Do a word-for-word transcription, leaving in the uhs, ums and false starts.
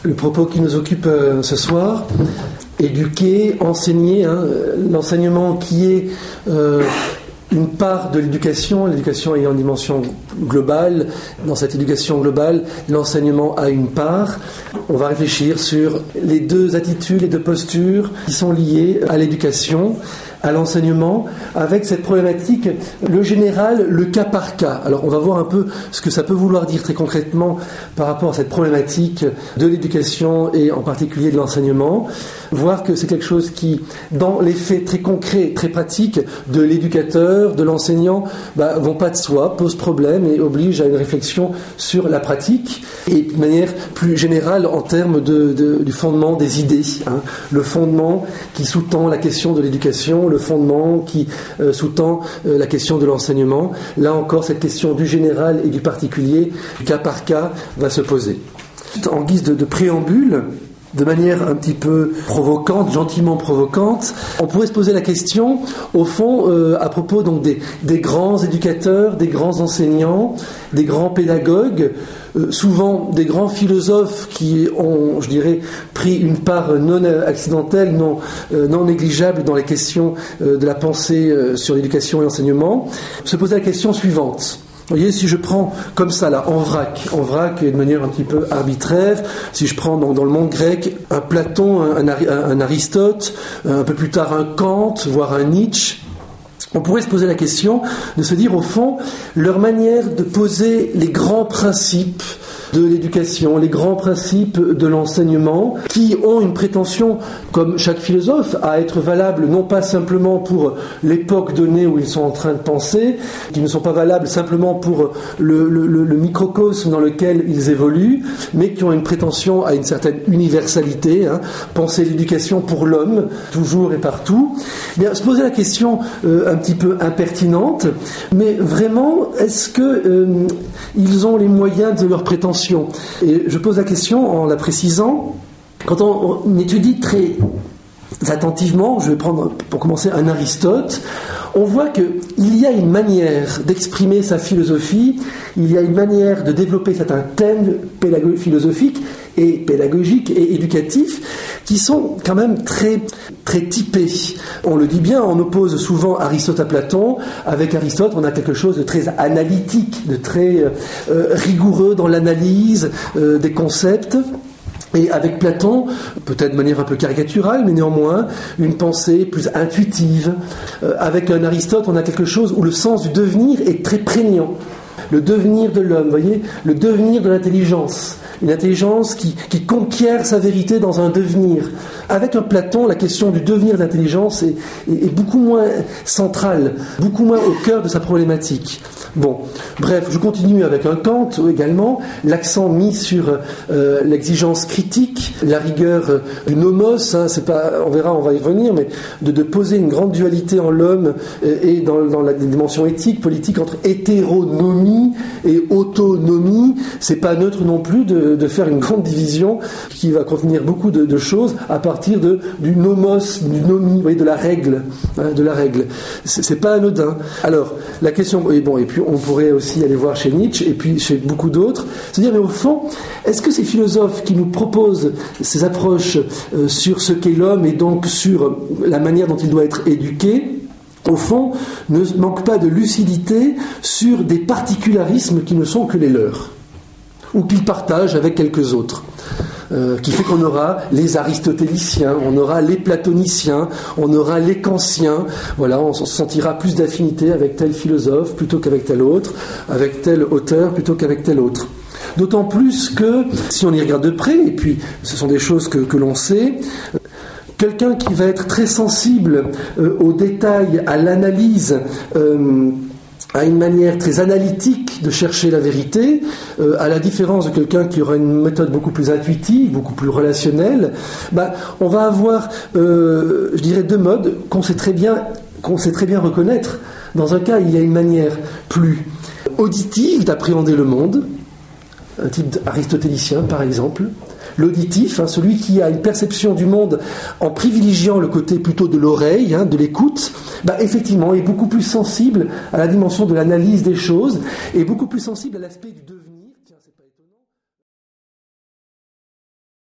le propos qui nous occupe euh, ce soir. Éduquer, enseigner, hein, l'enseignement qui est euh, une part de l'éducation, l'éducation ayant une dimension globale. Dans cette éducation globale, l'enseignement a une part. On va réfléchir sur les deux attitudes, les deux postures qui sont liées à l'éducation, à l'enseignement, avec cette problématique, le général, le cas par cas. Alors on va voir un peu ce que ça peut vouloir dire très concrètement par rapport à cette problématique de l'éducation et en particulier de l'enseignement. Voir que c'est quelque chose qui, dans les faits très concrets, très pratiques de l'éducateur, de l'enseignant, bah, vont pas de soi, posent problème et obligent à une réflexion sur la pratique et de manière plus générale en termes de, de, du fondement des idées. Hein. Le fondement qui sous-tend la question de l'éducation, le fondement qui euh, sous-tend euh, la question de l'enseignement. Là encore, cette question du général et du particulier, cas par cas, va se poser. En guise de, de préambule, de manière un petit peu provocante, gentiment provocante, on pourrait se poser la question, au fond, euh, à propos donc des, des grands éducateurs, des grands enseignants, des grands pédagogues, euh, souvent des grands philosophes qui ont, je dirais, pris une part non accidentelle, non, euh, non négligeable dans les questions euh, de la pensée euh, sur l'éducation et l'enseignement, se poser la question suivante. Vous voyez, si je prends comme ça, là, en vrac, en vrac et de manière un petit peu arbitraire, si je prends dans, dans le monde grec un Platon, un, un, un Aristote, un peu plus tard un Kant, voire un Nietzsche, on pourrait se poser la question de se dire, au fond, leur manière de poser les grands principes de l'éducation, les grands principes de l'enseignement, qui ont une prétention, comme chaque philosophe, à être valables non pas simplement pour l'époque donnée où ils sont en train de penser, qui ne sont pas valables simplement pour le, le, le microcosme dans lequel ils évoluent, mais qui ont une prétention à une certaine universalité, hein, penser l'éducation pour l'homme, toujours et partout. Bien, se poser la question euh, un petit peu impertinente, mais vraiment, est-ce que euh, ils ont les moyens de leur prétention ? Et je pose la question en la précisant, quand on, on étudie très attentivement, je vais prendre pour commencer un Aristote, on voit qu'il y a une manière d'exprimer sa philosophie, il y a une manière de développer certains thèmes pédago- philosophiques et pédagogiques et éducatifs qui sont quand même très, très typés. On le dit bien, on oppose souvent Aristote à Platon. Avec Aristote, on a quelque chose de très analytique, de très euh, rigoureux dans l'analyse euh, des concepts. Et avec Platon, peut-être de manière un peu caricaturale, mais néanmoins, une pensée plus intuitive. Euh, avec un Aristote, on a quelque chose où le sens du devenir est très prégnant. Le devenir de l'homme, vous voyez, le devenir de l'intelligence. Une intelligence qui, qui conquiert sa vérité dans un devenir. Avec un Platon, la question du devenir de l'intelligence est, est, est beaucoup moins centrale, beaucoup moins au cœur de sa problématique. Bon, bref, je continue avec un Kant également, l'accent mis sur euh, l'exigence critique, la rigueur euh, du nomos, hein, c'est pas, on verra, on va y revenir, mais de, de poser une grande dualité en l'homme euh, et dans, dans la dimension éthique, politique, entre hétéronomie et autonomie. C'est pas neutre non plus de, de faire une grande division qui va contenir beaucoup de, de choses à partir de, du nomos, du nomi, vous voyez, de la règle, hein, de la règle. C'est, c'est pas anodin. Alors, la question, et bon, et puis on pourrait aussi aller voir chez Nietzsche et puis chez beaucoup d'autres, se dire, mais au fond, est-ce que ces philosophes qui nous proposent ces approches euh, sur ce qu'est l'homme et donc sur la manière dont il doit être éduqué, au fond, ne manquent pas de lucidité sur des particularismes qui ne sont que les leurs, ou qu'ils partagent avec quelques autres. Euh, qui fait qu'on aura les aristotéliciens, on aura les platoniciens, on aura les kantiens, voilà, on se sentira plus d'affinité avec tel philosophe plutôt qu'avec tel autre, avec tel auteur plutôt qu'avec tel autre. D'autant plus que, si on y regarde de près, et puis ce sont des choses que, que l'on sait, quelqu'un qui va être très sensible euh, aux détails, à l'analyse, euh, à une manière très analytique de chercher la vérité, euh, à la différence de quelqu'un qui aura une méthode beaucoup plus intuitive, beaucoup plus relationnelle, bah, on va avoir, euh, je dirais, deux modes qu'on sait très bien, qu'on sait très bien reconnaître. Dans un cas, il y a une manière plus auditive d'appréhender le monde, un type aristotélicien par exemple. L'auditif, hein, celui qui a une perception du monde en privilégiant le côté plutôt de l'oreille, hein, de l'écoute, bah, effectivement est beaucoup plus sensible à la dimension de l'analyse des choses et beaucoup plus sensible à l'aspect du devenir.